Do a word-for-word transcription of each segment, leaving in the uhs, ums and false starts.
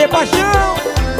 G Paixão.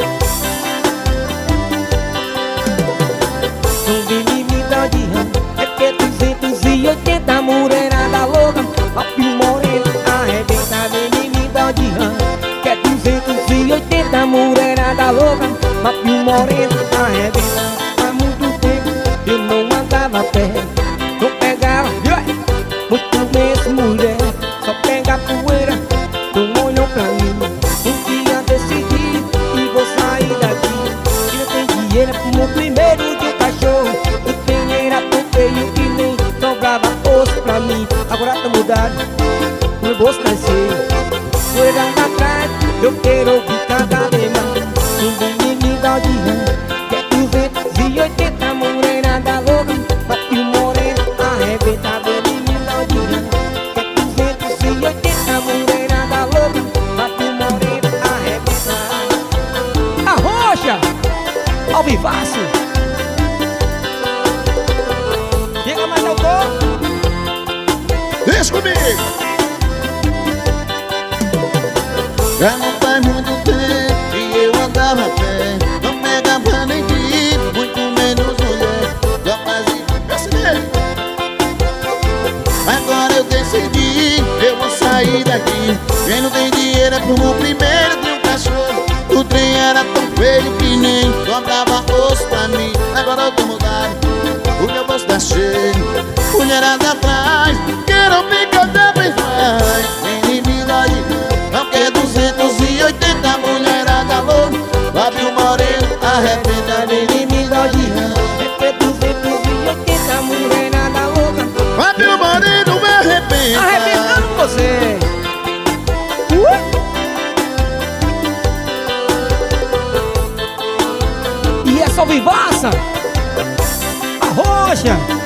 Não vem me me dar de rã, é que é duzentos e oitenta mulherada louca. Papi moreno arrebenta, vem me me dar de rã, que é duzentos e oitenta mulherada louca. Papi moreno arrebenta. Há muito tempo eu não andava a pé, não pegava muito menos mulher, só pega poeira, não olham pra mim. Um dia decidi e vou sair daqui. Eu tenho dinheiro pro meu primeiro de um cachorro. O dinheiro era tão feio que nem sobrava osso pra mim. Agora tá mudado, meu bolso cresceu. Poeira lá atrás, eu quero ouvir cada vez mais. Ninguém me dá de rã, que é duzentos e oitenta mulherada louca. Papi moreno arrebenta, vem me dá de rã, que é duzentos e oitenta mulherada louca. Papi moreno arrebenta. Arrocha, ao vivaço. Chega mais autor. Deixa comigo. Já não faz muito tempo que eu andava a pé, não pegava nem grito, muito menos mulher. Já fazia perceber. Agora eu decidi, eu vou sair daqui. Quem não tem dinheiro é pro primeiro de um cachorro. O trem era tão feio que nem sobrava osso pra mim. Agora eu tô mudado, o meu bolso tá cheio. Mulherada atrás, quero ficar cada vez mais. Nem me dá de não quer duzentos e oitenta mulherada louca. Fábio Moreno arrebenta, nem me dá de rã. É duzentos e oitenta mulherada louca. Fábio Moreno me arrebenta. Arrebentando você. uh! E essa vivaça Arrocha.